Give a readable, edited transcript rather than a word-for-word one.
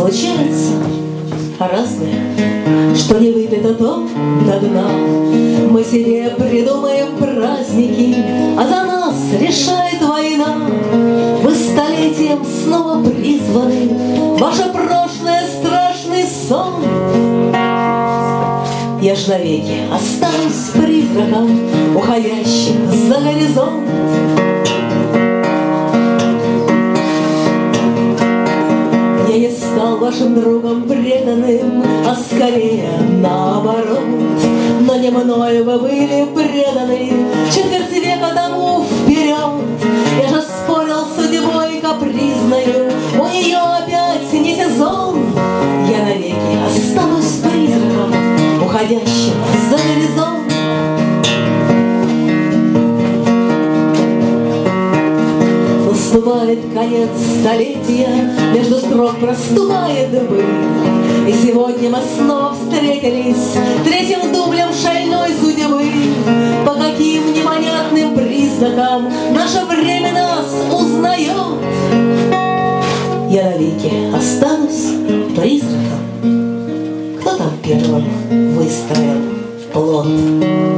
случается разное, что не выпито, то до дна. Мы себе придумаем праздники, а за нас решает война. Вы столетием снова призваны, ваше прошлое страшный сон. Я ж навеки останусь призраком, уходящим за горизонт. Я не стал вашим другом преданным, а скорее наоборот. Но не мною вы были преданы четверть века тому вперед. Я же спорил с судьбой капризною, у нее опять не сезон. Я навеки останусь призраком, уходящим за горизонт. Наступает конец столетия, между строк проступает быль. И сегодня мы снова встретились третьим дублем шальной судьбы. По каким непонятным признакам наше время нас узнает. Я навеки останусь призраком. Кто там первым выстроил плод?